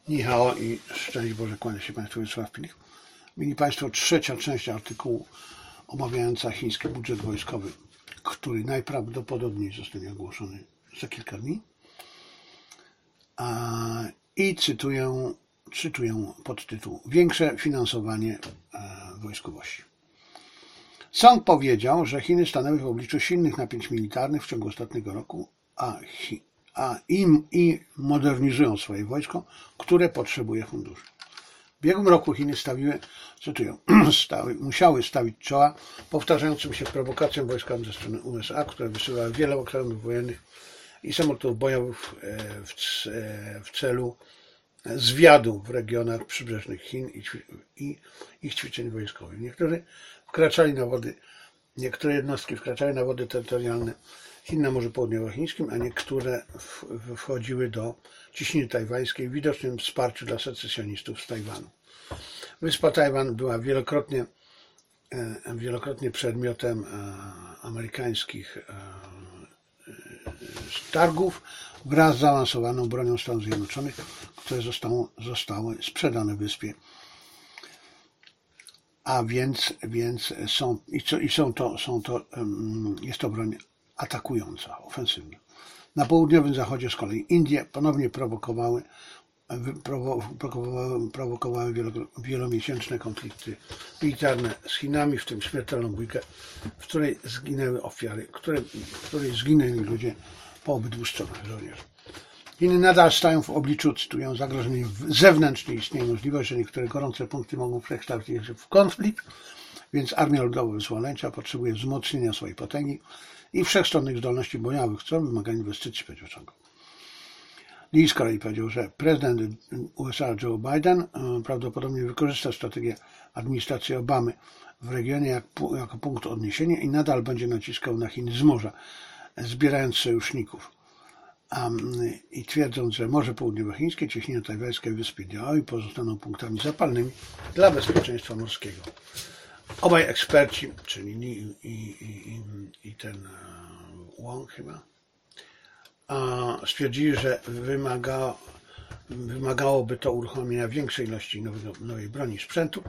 Ni hao i szczęść Boże, kłania się Państwu Wiesław Pilich. Mili Państwo, trzecia część artykułu omawiająca chiński budżet wojskowy, który najprawdopodobniej zostanie ogłoszony za kilka dni. I cytuję podtytuł: Większe finansowanie wojskowości. Song powiedział, że Chiny stanęły w obliczu silnych napięć militarnych w ciągu ostatniego roku, i modernizują swoje wojsko, które potrzebuje funduszy. W ubiegłym roku Chiny musiały stawić czoła powtarzającym się prowokacjom wojskowym ze strony USA, które wysyłały wiele okrętów wojennych i samolotów bojowych w celu zwiadu w regionach przybrzeżnych Chin i ich ćwiczeń wojskowych. Niektóre jednostki wkraczały na wody terytorialne Chin na Morzu Południowochińskim, a niektóre wchodziły do ciśniny tajwańskiej w widocznym wsparciu dla secesjonistów z Tajwanu. Wyspa Tajwan była wielokrotnie przedmiotem amerykańskich targów wraz z zaawansowaną bronią Stanów Zjednoczonych, które zostały sprzedane wyspie. A więc jest to broń atakująca, ofensywna. Na południowym zachodzie z kolei Indie ponownie prowokowały wielomiesięczne konflikty militarne z Chinami, w tym śmiertelną bójkę, w której zginęły ofiary, w której zginęli ludzie po obydwu stronach żołnierzy. Chiny nadal stają w obliczu, cytuję, zagrożeń zewnętrznych. Istnieje możliwość, że niektóre gorące punkty mogą przekształcić się w konflikt, więc Armia Ludowo-Wyzwoleńcza potrzebuje wzmocnienia swojej potęgi i wszechstronnych zdolności bojowych, co wymaga inwestycji, powiedział Song. Lee z kolei powiedział, że prezydent USA Joe Biden prawdopodobnie wykorzysta strategię administracji Obamy w regionie jako punkt odniesienia i nadal będzie naciskał na Chiny z morza, zbierając sojuszników. I twierdząc, że Morze Południowochińskie, cieśnina tajwańska i wyspy Diaoyu pozostaną punktami zapalnymi dla bezpieczeństwa morskiego. Obaj eksperci, czyli Lee i ten Wong chyba, stwierdzili, że wymagałoby to uruchomienia większej ilości nowej broni i sprzętu,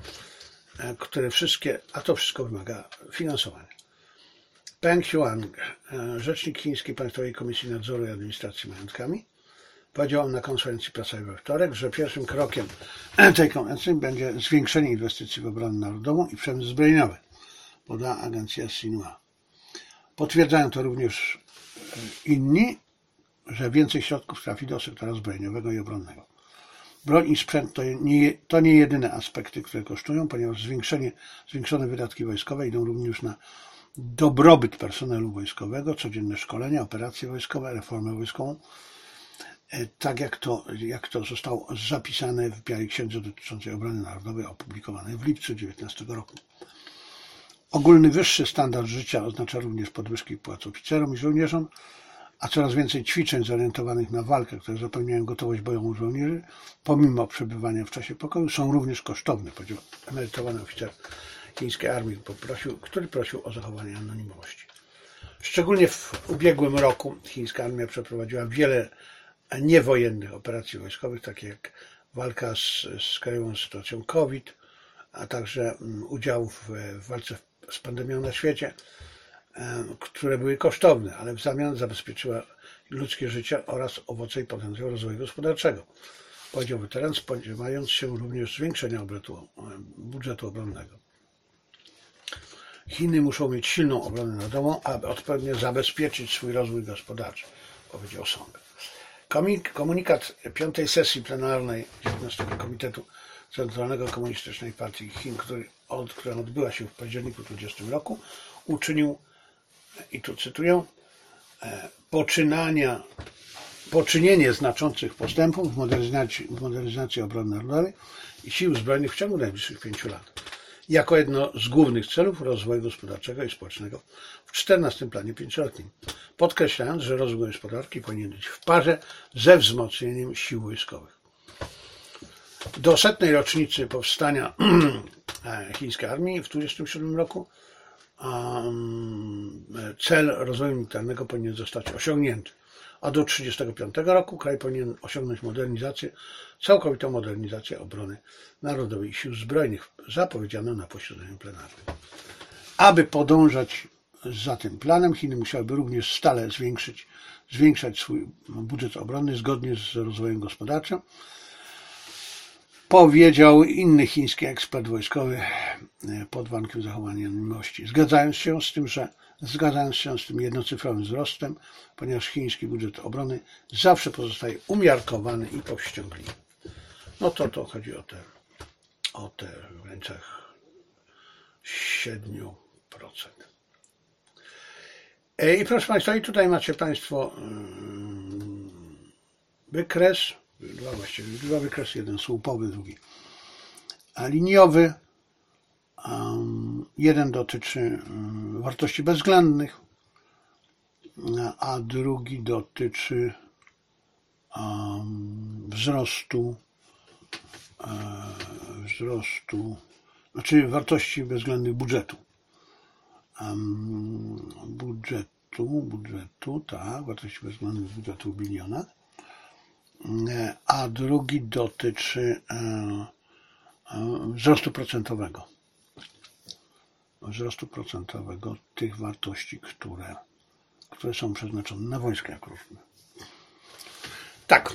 a to wszystko wymaga finansowania. Peng Shuang, rzecznik Chińskiej Państwowej Komisji Nadzoru i Administracji Majątkami, powiedział na konferencji prasowej we wtorek, że pierwszym krokiem tej konwencji będzie zwiększenie inwestycji w obronę narodową i przemysł zbrojeniowy, podała agencja Xinhua. Potwierdzają to również inni, że więcej środków trafi do sektora zbrojeniowego i obronnego. Broń i sprzęt to nie jedyne aspekty, które kosztują, ponieważ zwiększone wydatki wojskowe idą również na dobrobyt personelu wojskowego, codzienne szkolenia, operacje wojskowe, reformę wojskową, tak jak to zostało zapisane w Białej Księdze dotyczącej obrony narodowej opublikowanej w lipcu 2019 roku. Ogólny wyższy standard życia oznacza również podwyżki płac oficerom i żołnierzom, a coraz więcej ćwiczeń zorientowanych na walkę, które zapewniają gotowość bojową żołnierzy, pomimo przebywania w czasie pokoju, są również kosztowne, powiedział emerytowany oficer chińskiej armii, który prosił o zachowanie anonimowości. Szczególnie w ubiegłym roku chińska armia przeprowadziła wiele niewojennych operacji wojskowych, takie jak walka z krajową sytuacją COVID, a także udział w walce z pandemią na świecie, które były kosztowne, ale w zamian zabezpieczyła ludzkie życie oraz owoce i potencjał rozwoju gospodarczego, powiedział weteran, spodziewając się również zwiększenia budżetu obronnego. Chiny muszą mieć silną obronę narodową, aby odpowiednio zabezpieczyć swój rozwój gospodarczy, powiedział Song. Komunikat 5. sesji plenarnej 19 Komitetu Centralnego Komunistycznej Partii Chin, która odbyła się w październiku 2020 roku, uczynił, i tu cytuję, poczynienie znaczących postępów w modernizacji obrony narodowej i sił zbrojnych w ciągu najbliższych 5 lat, jako jedno z głównych celów rozwoju gospodarczego i społecznego w 14. planie 5-letnim, podkreślając, że rozwój gospodarki powinien być w parze ze wzmocnieniem sił wojskowych. Do 100. rocznicy powstania chińskiej armii w 1927 roku cel rozwoju militarnego powinien zostać osiągnięty. a do 1935 roku kraj powinien osiągnąć modernizację, całkowitą modernizację obrony narodowej i sił zbrojnych, zapowiedziano na posiedzeniu plenarnym. Aby podążać za tym planem, Chiny musiałyby również stale zwiększać swój budżet obronny zgodnie z rozwojem gospodarczym, powiedział inny chiński ekspert wojskowy pod warunkiem zachowania anonimowości, zgadzając się z tym jednocyfrowym wzrostem, ponieważ chiński budżet obrony zawsze pozostaje umiarkowany i powściągliwy. No to chodzi o te w granicach 7%. I proszę Państwa, i tutaj macie Państwo wykres, dwa wykresy, jeden słupowy, drugi liniowy. Jeden dotyczy wartości bezwzględnych, a drugi dotyczy wzrostu, znaczy wartości bezwzględnych budżetu. Tak, wartości bezwzględnych budżetu w bilionach, a drugi dotyczy wzrostu procentowego tych wartości, które są przeznaczone na wojska jak różne. Tak.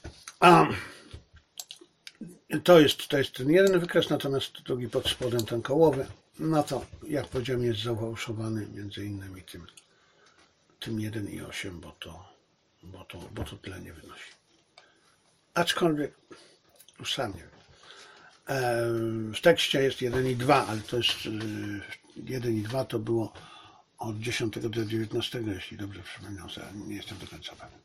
To jest ten jeden wykres, natomiast drugi pod spodem, ten kołowy, no to jak powiedziałem, jest zafałszowany między innymi tym 1,8, bo to tyle nie wynosi. Aczkolwiek już sam nie wiem. W tekście jest 1,2, ale to jest 1,2 to było od 10 do 19, jeśli dobrze przypominam sobie, nie jestem do końca pewien.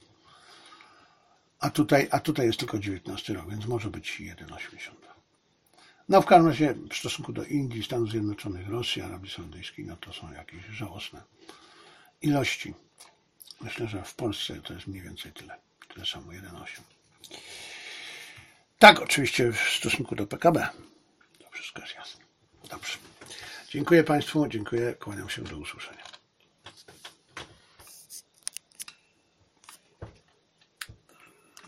A tutaj jest tylko 19 rok, więc może być 1,82. No w każdym razie w stosunku do Indii, Stanów Zjednoczonych, Rosji, Arabii Saudyjskiej, no to są jakieś żałosne ilości. Myślę, że w Polsce to jest mniej więcej tyle samo, 1,8. Tak, oczywiście w stosunku do PKB. To wszystko jest jasne. Dobrze. Dziękuję Państwu, dziękuję, kłaniam się, do usłyszenia.